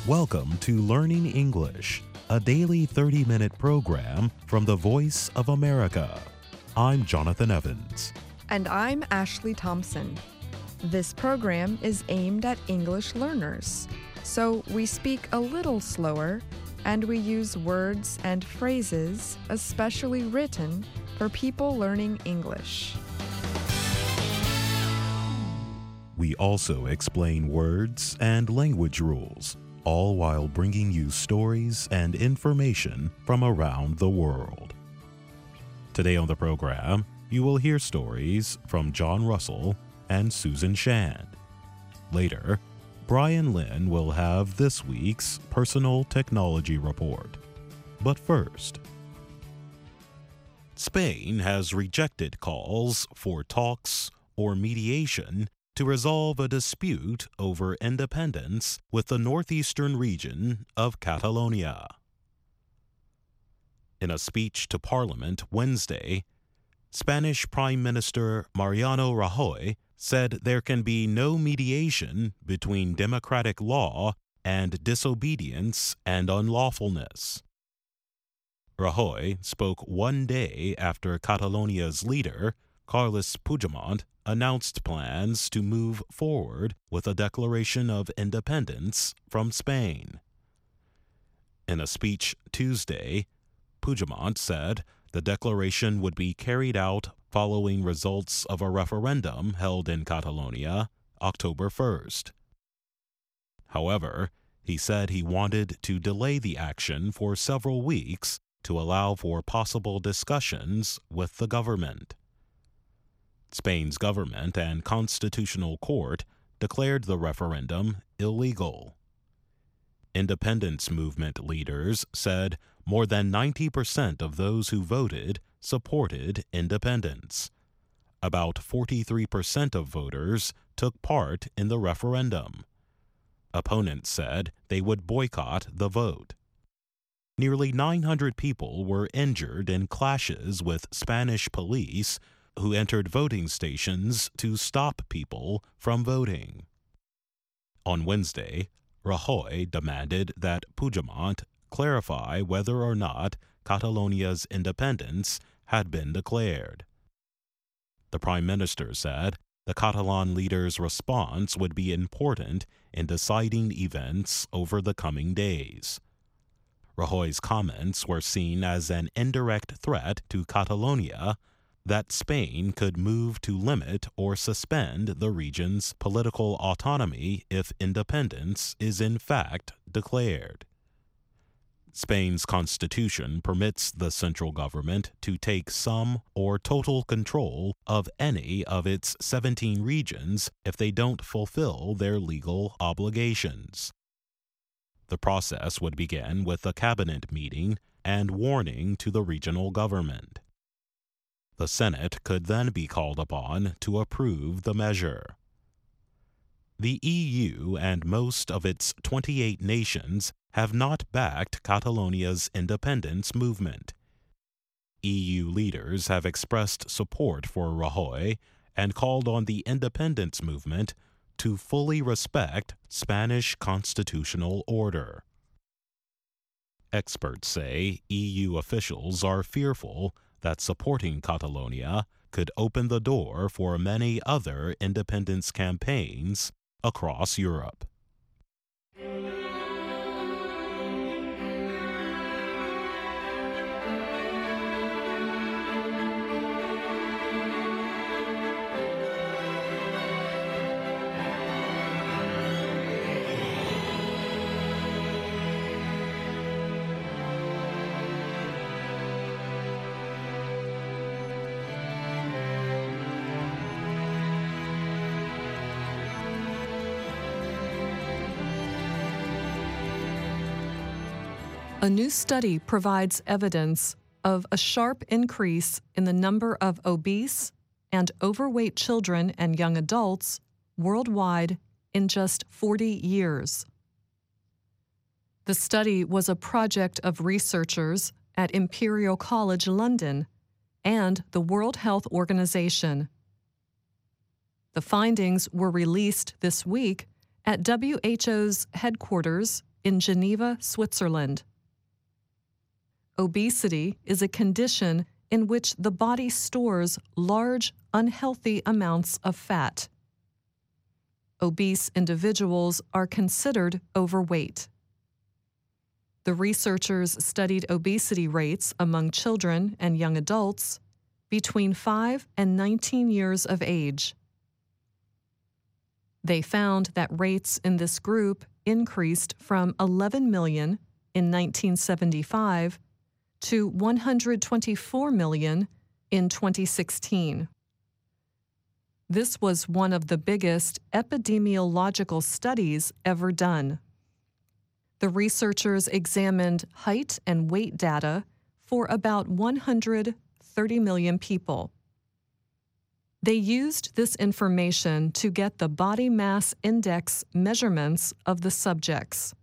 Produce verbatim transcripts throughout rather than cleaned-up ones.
Welcome to Learning English, a daily thirty-minute program from the Voice of America. I'm Jonathan Evans. And I'm Ashley Thompson. This program is aimed at English learners, so we speak a little slower and we use words and phrases especially written for people learning English. We also explain words and language rules, all while bringing you stories and information from around the world. Today on the program, you will hear stories from John Russell and Susan Shand. Later, Brian Lynn will have this week's personal technology report. But first, Spain has rejected calls for talks or mediation to resolve a dispute over independence with the northeastern region of Catalonia. In a speech to Parliament Wednesday, Spanish Prime Minister Mariano Rajoy said there can be no mediation between democratic law and disobedience and unlawfulness. Rajoy spoke one day after Catalonia's leader, Carles Puigdemont, announced plans to move forward with a declaration of independence from Spain. In a speech Tuesday, Puigdemont said the declaration would be carried out following results of a referendum held in Catalonia October first. However, he said he wanted to delay the action for several weeks to allow for possible discussions with the government. Spain's government and constitutional court declared the referendum illegal. Independence movement leaders said more than ninety percent of those who voted supported independence. About forty-three percent of voters took part in the referendum. Opponents said they would boycott the vote. Nearly nine hundred people were injured in clashes with Spanish police who entered voting stations to stop people from voting. On Wednesday, Rajoy demanded that Puigdemont clarify whether or not Catalonia's independence had been declared. The Prime Minister said the Catalan leader's response would be important in deciding events over the coming days. Rajoy's comments were seen as an indirect threat to Catalonia that Spain could move to limit or suspend the region's political autonomy if independence is in fact declared. Spain's constitution permits the central government to take some or total control of any of its seventeen regions if they don't fulfill their legal obligations. The process would begin with a cabinet meeting and warning to the regional government. The Senate could then be called upon to approve the measure. The E U and most of its twenty-eight nations have not backed Catalonia's independence movement. E U leaders have expressed support for Rajoy and called on the independence movement to fully respect Spanish constitutional order. Experts say E U officials are fearful that supporting Catalonia could open the door for many other independence campaigns across Europe. A new study provides evidence of a sharp increase in the number of obese and overweight children and young adults worldwide in just forty years. The study was a project of researchers at Imperial College London and the World Health Organization. The findings were released this week at W H O's headquarters in Geneva, Switzerland. Obesity is a condition in which the body stores large, unhealthy amounts of fat. Obese individuals are considered overweight. The researchers studied obesity rates among children and young adults between five and nineteen years of age. They found that rates in this group increased from eleven million in nineteen seventy-five to one hundred twenty-four million in twenty sixteen. This was one of the biggest epidemiological studies ever done. The researchers examined height and weight data for about one hundred thirty million people. They used this information to get the body mass index measurements of the subjects.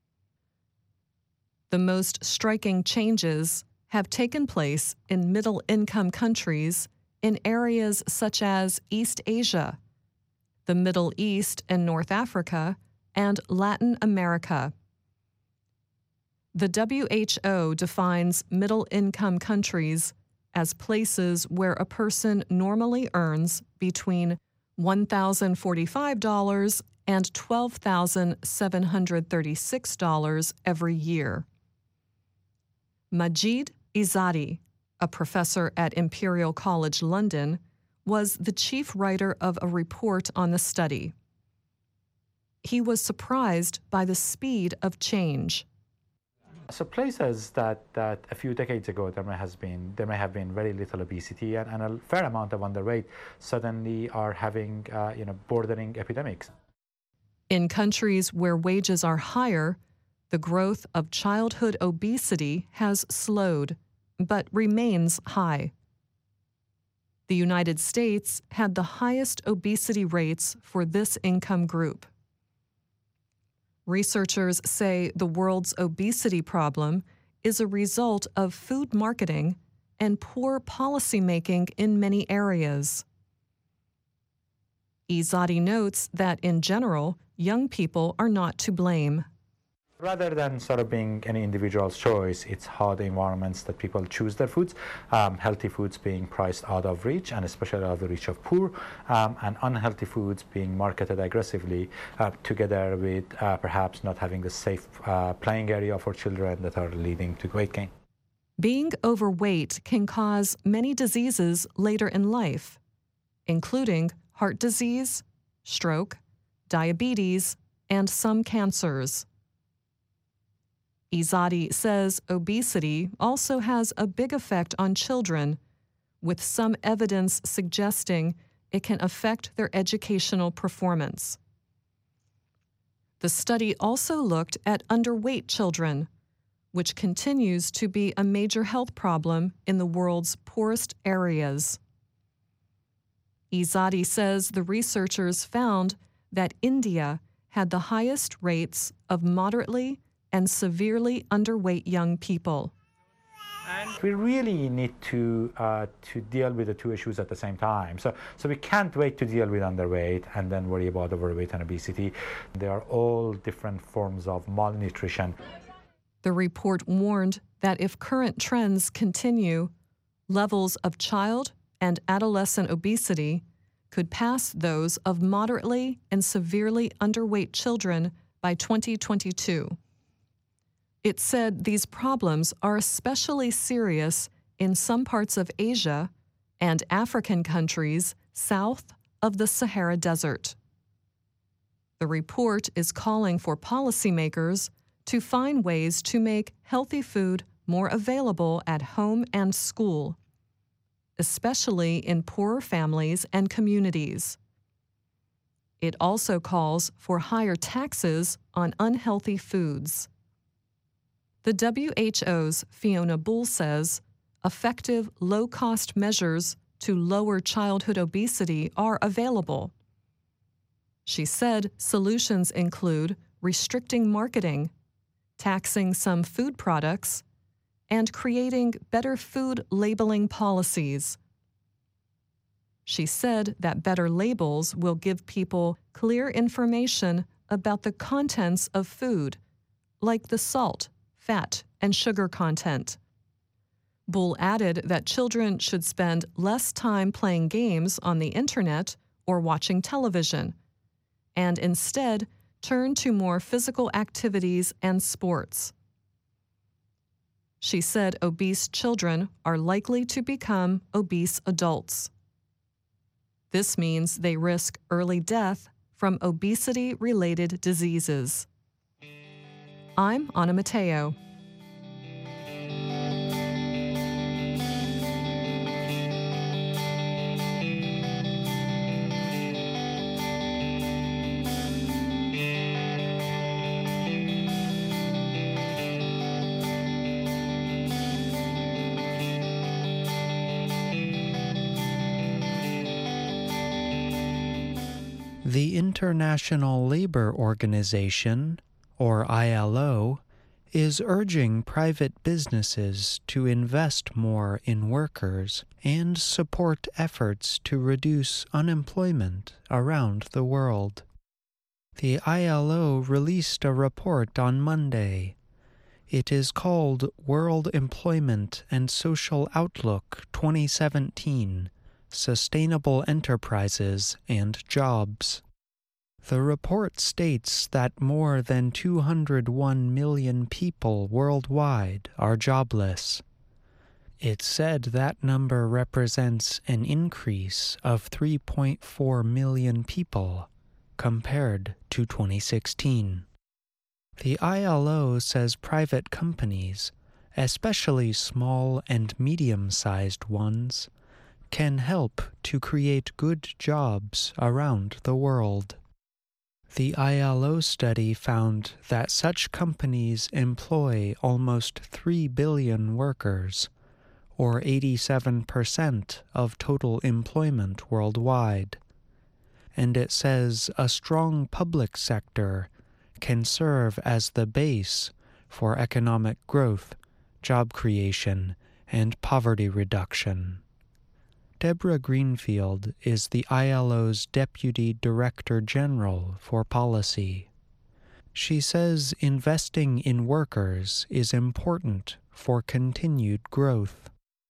The most striking changes have taken place in middle-income countries in areas such as East Asia, the Middle East and North Africa, and Latin America. The W H O defines middle-income countries as places where a person normally earns between one thousand forty-five dollars and twelve thousand seven hundred thirty-six dollars every year. Majid Izadi, a professor at Imperial College London, was the chief writer of a report on the study. He was surprised by the speed of change. So places that, that a few decades ago there may, has been, there may have been very little obesity and, and a fair amount of underweight suddenly are having uh, you know, bordering epidemics. In countries where wages are higher, the growth of childhood obesity has slowed, but remains high. The United States had the highest obesity rates for this income group. Researchers say the world's obesity problem is a result of food marketing and poor policymaking in many areas. Izadi notes that, in general, young people are not to blame. Rather than sort of being any individual's choice, it's how the environments that people choose their foods, um, healthy foods being priced out of reach, and especially out of the reach of poor, um, and unhealthy foods being marketed aggressively, uh, together with uh, perhaps not having a safe uh, playing area for children that are leading to weight gain. Being overweight can cause many diseases later in life, including heart disease, stroke, diabetes, and some cancers. Izadi says obesity also has a big effect on children, with some evidence suggesting it can affect their educational performance. The study also looked at underweight children, which continues to be a major health problem in the world's poorest areas. Izadi says the researchers found that India had the highest rates of moderately and severely underweight young people. And we really need to uh, to deal with the two issues at the same time. So, so we can't wait to deal with underweight and then worry about overweight and obesity. They are all different forms of malnutrition. The report warned that if current trends continue, levels of child and adolescent obesity could pass those of moderately and severely underweight children by twenty twenty-two. It said these problems are especially serious in some parts of Asia and African countries south of the Sahara Desert. The report is calling for policymakers to find ways to make healthy food more available at home and school, especially in poorer families and communities. It also calls for higher taxes on unhealthy foods. The W H O's Fiona Bull says effective, low-cost measures to lower childhood obesity are available. She said solutions include restricting marketing, taxing some food products, and creating better food labeling policies. She said that better labels will give people clear information about the contents of food, like the salt, fat, and sugar content. Bull added that children should spend less time playing games on the internet or watching television, and instead turn to more physical activities and sports. She said obese children are likely to become obese adults. This means they risk early death from obesity-related diseases. I'm Anna Matteo. The International Labor Organization, or I L O, is urging private businesses to invest more in workers and support efforts to reduce unemployment around the world. The I L O released a report on Monday. It is called World Employment and Social Outlook twenty seventeen, Sustainable Enterprises and Jobs. The report states that more than two hundred one million people worldwide are jobless. It said that number represents an increase of three point four million people compared to twenty sixteen. The I L O says private companies, especially small and medium-sized ones, can help to create good jobs around the world. The I L O study found that such companies employ almost three billion workers, or eighty-seven percent of total employment worldwide. And it says a strong public sector can serve as the base for economic growth, job creation, and poverty reduction. Deborah Greenfield is the I L O's Deputy Director General for Policy. She says investing in workers is important for continued growth.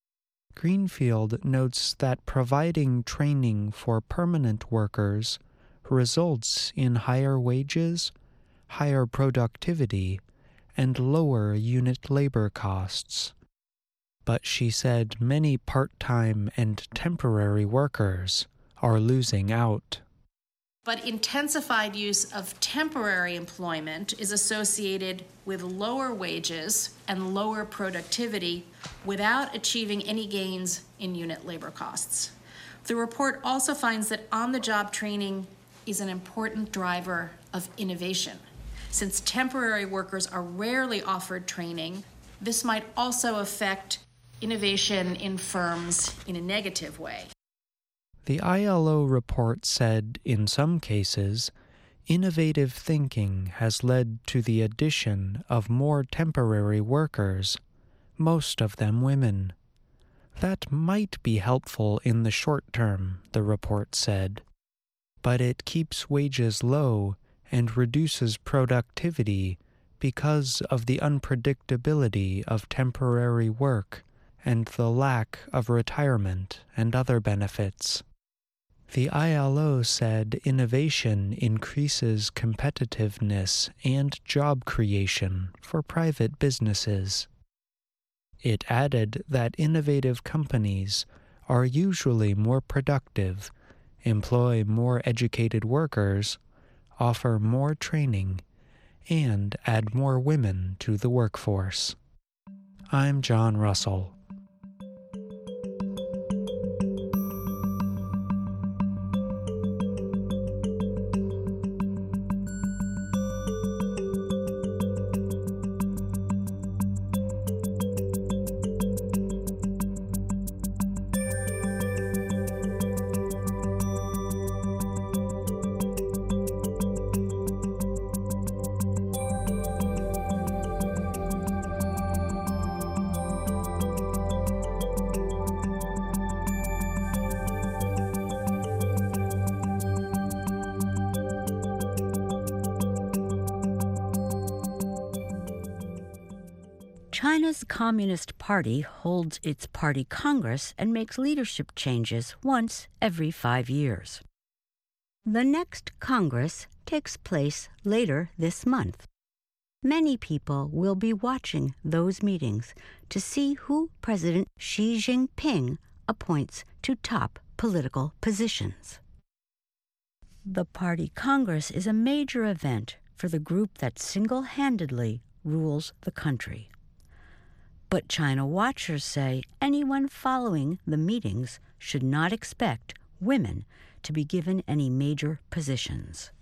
Greenfield notes that providing training for permanent workers results in higher wages, higher productivity, and lower unit labor costs. But she said many part-time and temporary workers are losing out. But intensified use of temporary employment is associated with lower wages and lower productivity without achieving any gains in unit labor costs. The report also finds that on-the-job training is an important driver of innovation. Since temporary workers are rarely offered training, this might also affect innovation in firms in a negative way. The I L O report said, in some cases, innovative thinking has led to the addition of more temporary workers, most of them women. That might be helpful in the short term, the report said, but it keeps wages low and reduces productivity because of the unpredictability of temporary work and the lack of retirement and other benefits. The I L O said innovation increases competitiveness and job creation for private businesses. It added that innovative companies are usually more productive, employ more educated workers, offer more training, and add more women to the workforce. I'm John Russell. China's Communist Party holds its party congress and makes leadership changes once every five years. The next Congress takes place later this month. Many people will be watching those meetings to see who President Xi Jinping appoints to top political positions. The Party Congress is a major event for the group that single-handedly rules the country. But China watchers say anyone following the meetings should not expect women to be given any major positions.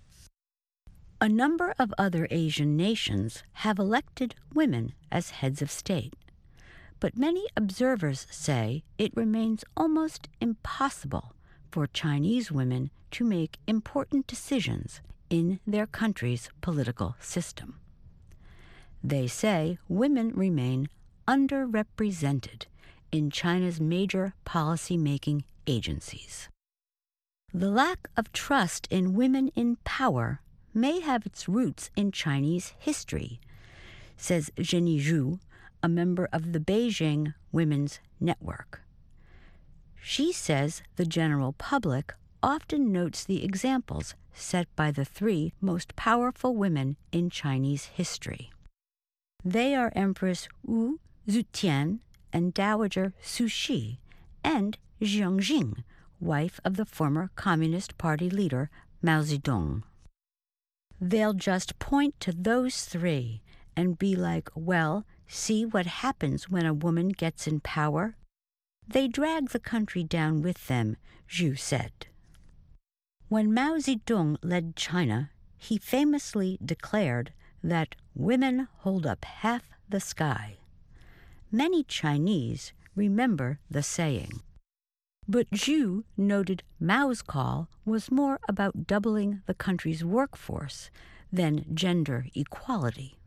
A number of other Asian nations have elected women as heads of state, but many observers say it remains almost impossible for Chinese women to make important decisions in their country's political system. They say women remain underrepresented in China's major policy-making agencies. The lack of trust in women in power may have its roots in Chinese history, says Jenny Zhu, a member of the Beijing Women's Network. She says the general public often notes the examples set by the three most powerful women in Chinese history. They are Empress Wu Zetian and Dowager Cixi, and Jiang Jing, wife of the former Communist Party leader Mao Zedong. They'll just point to those three and be like, well, see what happens when a woman gets in power? They drag the country down with them, Zhu said. When Mao Zedong led China, he famously declared that women hold up half the sky. Many Chinese remember the saying. But Zhu noted Mao's call was more about doubling the country's workforce than gender equality.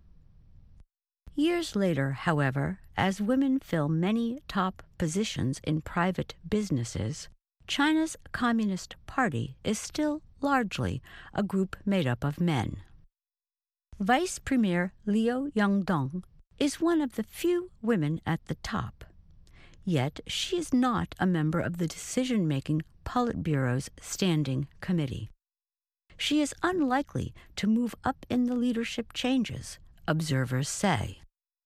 Years later, however, as women fill many top positions in private businesses, China's Communist Party is still largely a group made up of men. Vice Premier Liu Yangdong is one of the few women at the top. Yet she is not a member of the decision-making Politburo's Standing Committee. She is unlikely to move up in the leadership changes, observers say.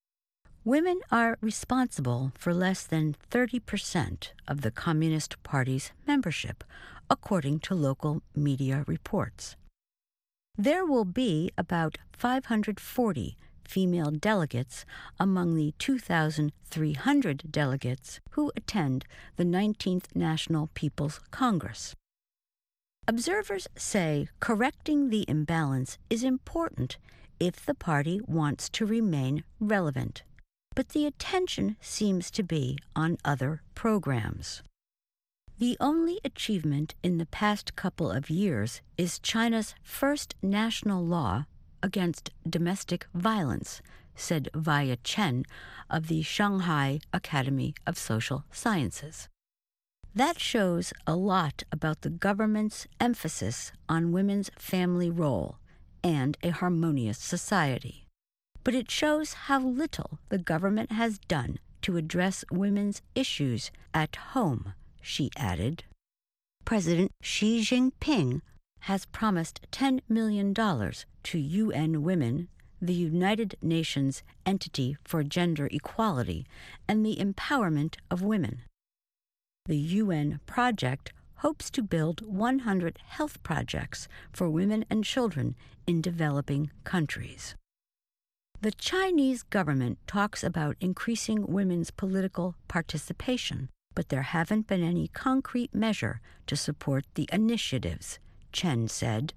Women are responsible for less than thirty percent of the Communist Party's membership, according to local media reports. There will be about five hundred forty female delegates among the two thousand three hundred delegates who attend the nineteenth National People's Congress. Observers say correcting the imbalance is important if the party wants to remain relevant, but the attention seems to be on other programs. The only achievement in the past couple of years is China's first national law against domestic violence, said Via Chen of the Shanghai Academy of Social Sciences. That shows a lot about the government's emphasis on women's family role and a harmonious society. But it shows how little the government has done to address women's issues at home, she added. President Xi Jinping has promised ten million dollars to U N Women, the United Nations entity for gender equality and the empowerment of women. The U N project hopes to build one hundred health projects for women and children in developing countries. The Chinese government talks about increasing women's political participation, but there haven't been any concrete measure to support the initiatives, Chen said.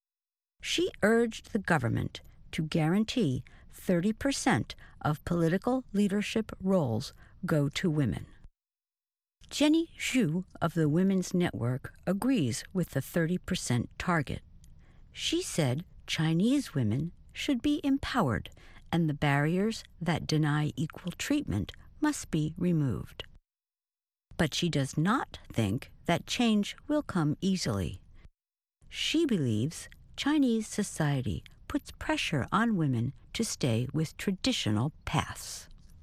She urged the government to guarantee thirty percent of political leadership roles go to women. Jenny Zhu of the Women's Network agrees with the thirty percent target. She said Chinese women should be empowered and the barriers that deny equal treatment must be removed. But she does not think that change will come easily. She believes Chinese society puts pressure on women to stay with traditional paths.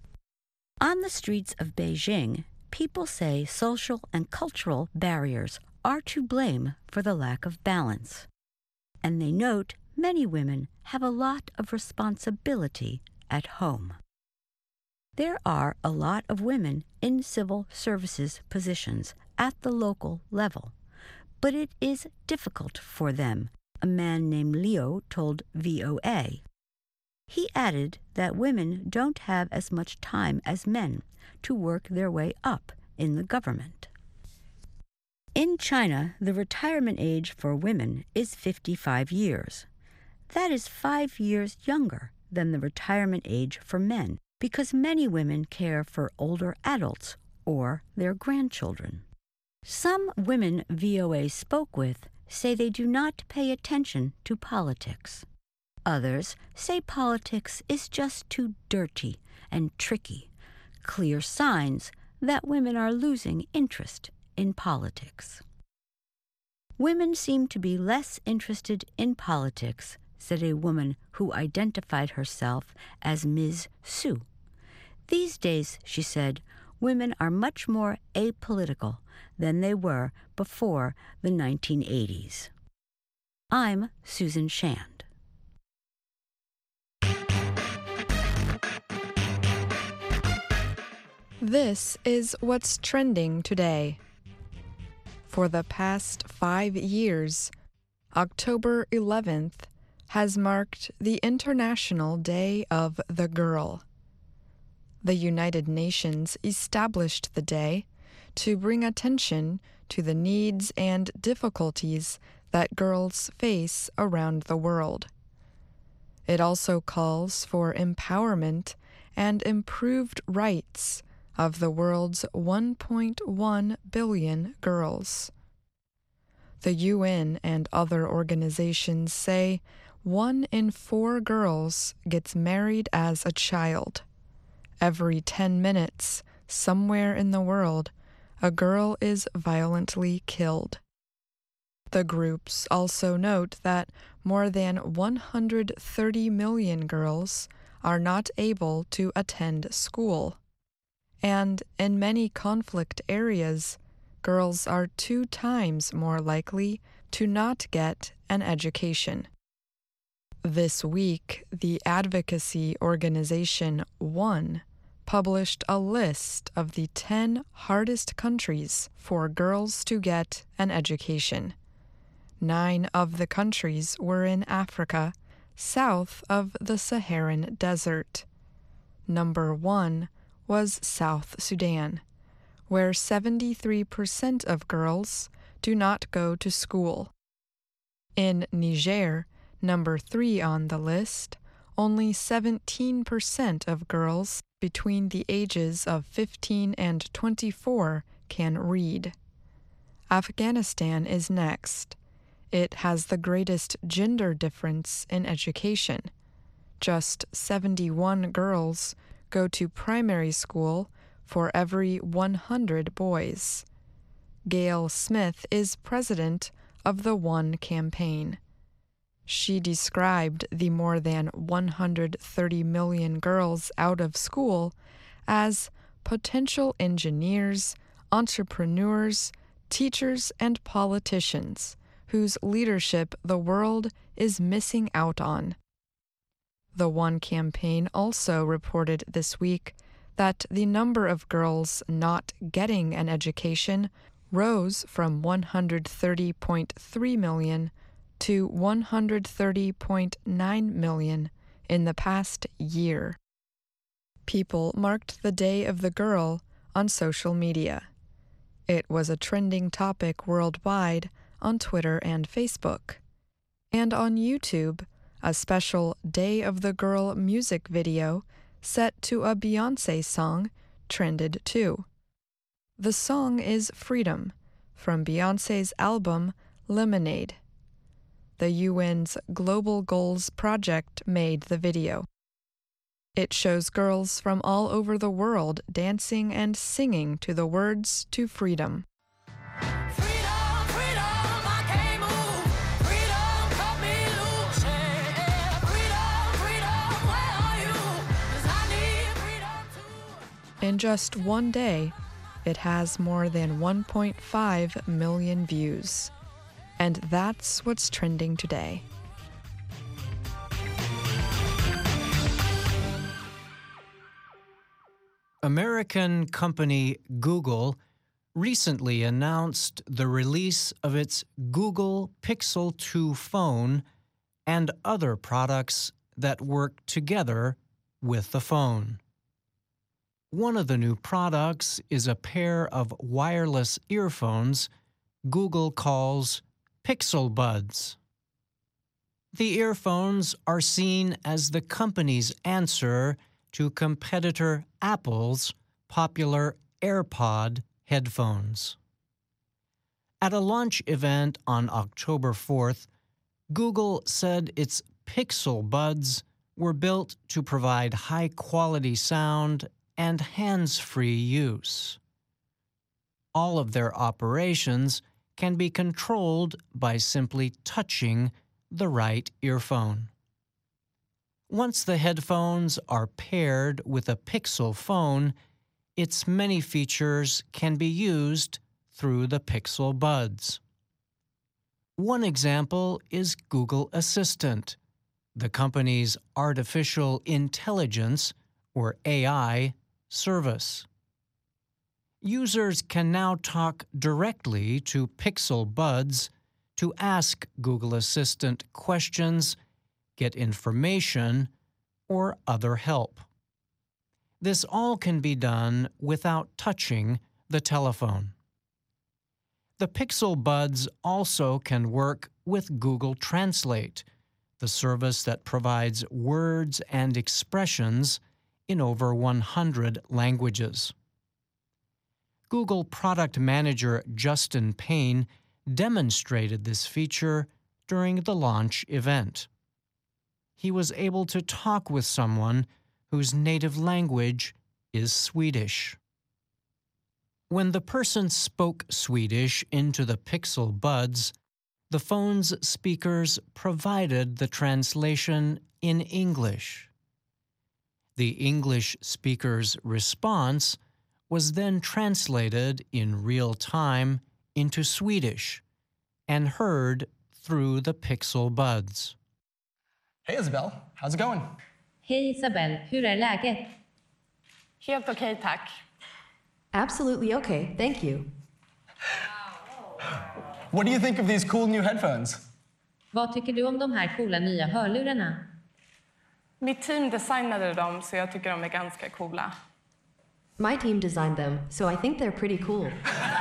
On the streets of Beijing, people say social and cultural barriers are to blame for the lack of balance. And they note many women have a lot of responsibility at home. There are a lot of women in civil services positions at the local level, but it is difficult for them, a man named Leo told V O A. He added that women don't have as much time as men to work their way up in the government. In China, the retirement age for women is fifty-five years. That is five years younger than the retirement age for men, because many women care for older adults or their grandchildren. Some women V O A spoke with say they do not pay attention to politics. Others say politics is just too dirty and tricky, clear signs that women are losing interest in politics. Women seem to be less interested in politics, said a woman who identified herself as Miz Su. These days, she said, women are much more apolitical than they were before the nineteen eighties. I'm Susan Shand. This is what's trending today. For the past five years, October eleventh has marked the International Day of the Girl. The United Nations established the day to bring attention to the needs and difficulties that girls face around the world. It also calls for empowerment and improved rights of the world's one point one billion girls. The U N and other organizations say one in four girls gets married as a child. Every ten minutes, somewhere in the world, a girl is violently killed. The groups also note that more than one hundred thirty million girls are not able to attend school. And in many conflict areas, girls are two times more likely to not get an education. This week, the advocacy organization ONE published a list of the ten hardest countries for girls to get an education. Nine of the countries were in Africa, south of the Saharan Desert. Number one was South Sudan, where seventy-three percent of girls do not go to school. In Niger, number three on the list, only seventeen percent of girls between the ages of fifteen and twenty-four can read. Afghanistan is next. It has the greatest gender difference in education. Just seventy-one girls go to primary school for every one hundred boys. Gail Smith is president of the ONE campaign. She described the more than one hundred thirty million girls out of school as potential engineers, entrepreneurs, teachers, and politicians whose leadership the world is missing out on. The ONE campaign also reported this week that the number of girls not getting an education rose from one hundred thirty point three million to one hundred thirty point nine million in the past year. People marked the Day of the Girl on social media. It was a trending topic worldwide on Twitter and Facebook. And on YouTube, a special Day of the Girl music video set to a Beyoncé song trended too. The song is Freedom, from Beyoncé's album Lemonade. The U N's Global Goals Project made the video. It shows girls from all over the world dancing and singing to the words to freedom. In just one day, it has more than one point five million views. And that's what's trending today. American company Google recently announced the release of its Google Pixel two phone and other products that work together with the phone. One of the new products is a pair of wireless earphones Google calls Pixel Buds. The earphones are seen as the company's answer to competitor Apple's popular AirPod headphones. At a launch event on October fourth, Google said its Pixel Buds were built to provide high-quality sound and hands-free use. All of their operations can be controlled by simply touching the right earphone. Once the headphones are paired with a Pixel phone, its many features can be used through the Pixel Buds. One example is Google Assistant, the company's artificial intelligence, or A I, service. Users can now talk directly to Pixel Buds to ask Google Assistant questions, get information, or other help. This all can be done without touching the telephone. The Pixel Buds also can work with Google Translate, the service that provides words and expressions in over one hundred languages. Google product manager Justin Payne demonstrated this feature during the launch event. He was able to talk with someone whose native language is Swedish. When the person spoke Swedish into the Pixel Buds, the phone's speakers provided the translation in English. The English speaker's response was then translated in real time into Swedish and heard through the Pixel Buds. Hey Isabel, how's it going? Hej Isabel, hur är läget? Helt okej, okay, tack. Absolutely okay, thank you. What do you think of these cool new headphones? Vad tycker du om de här coola nya hörlurarna? Mitt team designade dem, så jag tycker de är ganska coola. My team designed them, so I think they're pretty cool.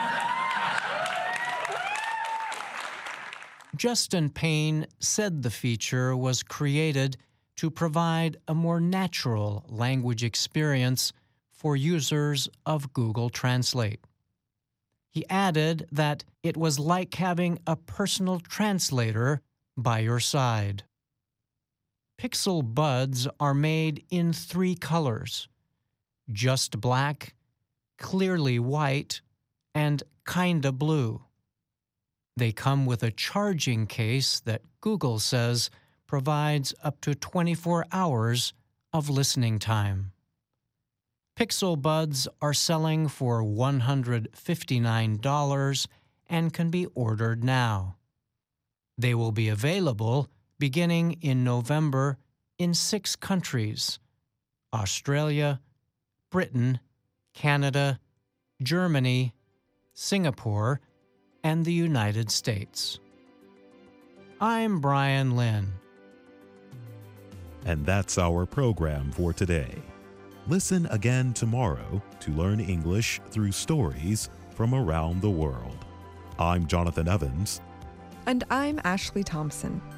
Justin Payne said the feature was created to provide a more natural language experience for users of Google Translate. He added that it was like having a personal translator by your side. Pixel Buds are made in three colors: just black, clearly white, and kinda blue. They come with a charging case that Google says provides up to twenty-four hours of listening time. Pixel Buds are selling for one hundred fifty-nine dollars and can be ordered now. They will be available beginning in November in six countries: Australia, Britain, Canada, Germany, Singapore, and the United States. I'm Brian Lynn. And that's our program for today. Listen again tomorrow to learn English through stories from around the world. I'm Jonathan Evans. And I'm Ashley Thompson.